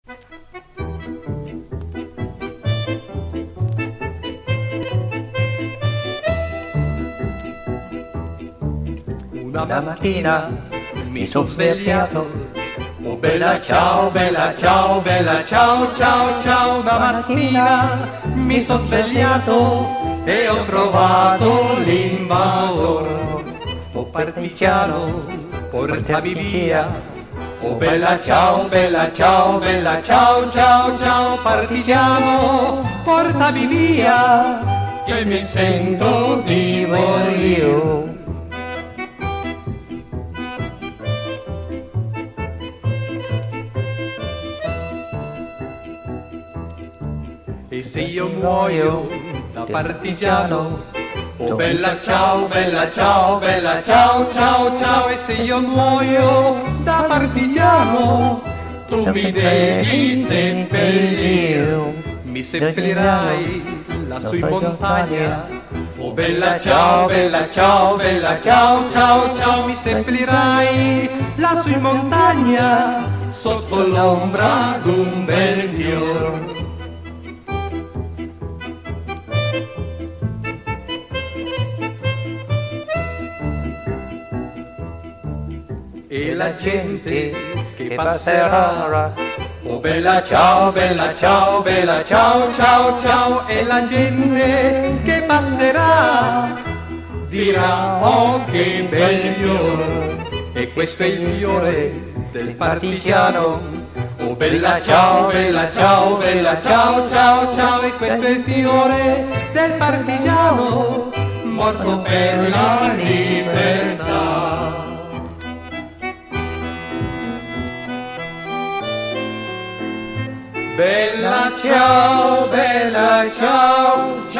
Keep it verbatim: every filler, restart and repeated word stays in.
Una mattina mi sono svegliato, oh bella ciao, bella ciao, bella ciao, ciao, ciao. Una mattina mi sono svegliato e ho trovato l'invasor. Oh partigiano, portami via, oh bella ciao, bella ciao, bella ciao, ciao, ciao. Partigiano, portami via, che mi sento di morire. E se io muoio da partigiano, oh bella ciao, bella ciao, bella ciao, ciao, ciao. E se io muoio da partigiano, tu mi devi seppellire. Mi seppellirai lassù in montagna, oh bella ciao, bella ciao, bella ciao, ciao, ciao. Mi seppellirai lassù in montagna, sotto l'ombra d'un bel fior. E la gente che passerà, oh bella ciao, bella ciao, bella ciao, ciao, ciao. E la gente che passerà dirà, oh che bel fiore. E questo è il fiore del partigiano, oh bella ciao, bella ciao, bella ciao, ciao, ciao. E questo è il fiore del partigiano, morto per la libertà. Bella ciao, bella ciao, ciao.